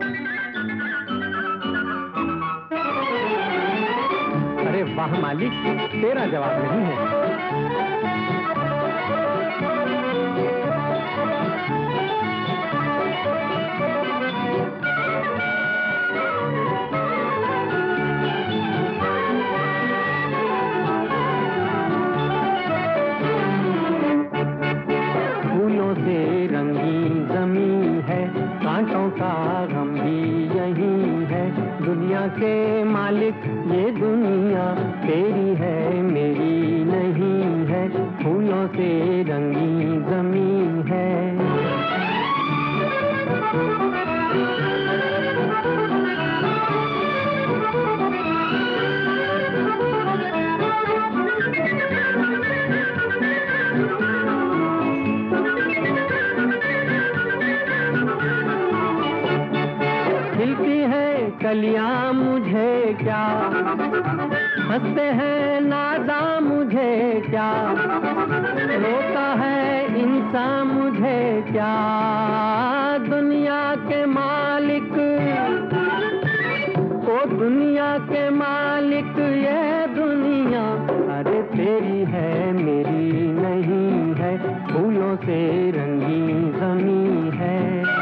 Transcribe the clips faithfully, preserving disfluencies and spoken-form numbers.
अरे वाह मालिक, तेरा जवाब नहीं है। फूलों से रंगी जमीन है, कांटों का गम भी यही है। दुनिया के मालिक ये दुनिया तेरी है मेरी नहीं है। फूलों से रंगी जमीन है। खिलती है कलियां मुझे क्या, हंसते हैं नादा मुझे क्या, रोता है इंसान मुझे क्या। दुनिया के मालिक, ओ दुनिया के मालिक ये दुनिया अरे तेरी है मेरी नहीं है। फूलों से रंगी ज़मीं है।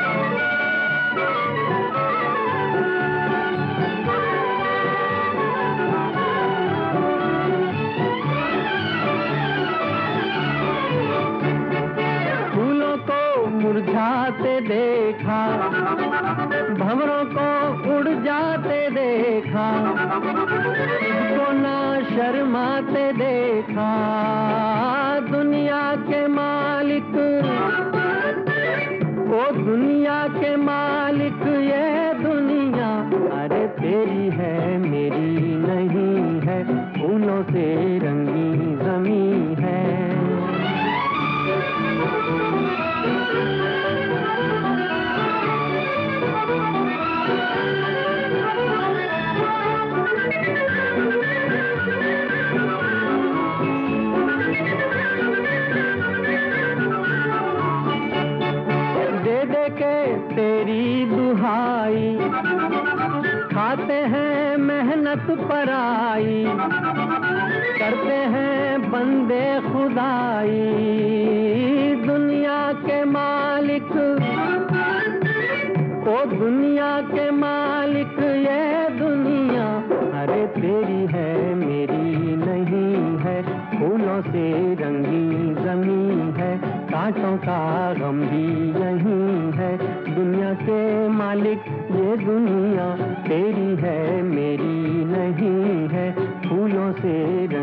मुरझाते देखा, भंवरों को उड़ जाते देखा, को ना शर्माते देखा। दुनिया के मालिक, ओ दुनिया के मालिक ये दुनिया अरे तेरी है मेरी नहीं है। फूलों से रंगी ज़मीं है। तेरी दुहाई खाते हैं मेहनत पराई, करते हैं बंदे खुदाई। दुनिया के मालिक, ओ दुनिया के मालिक ये दुनिया अरे तेरी है मेरी नहीं है। फूलों से रंगी ज़मीं है, कांटों का गम भी यही है। दुनिया के मालिक ये दुनिया तेरी है मेरी नहीं है। फूलों से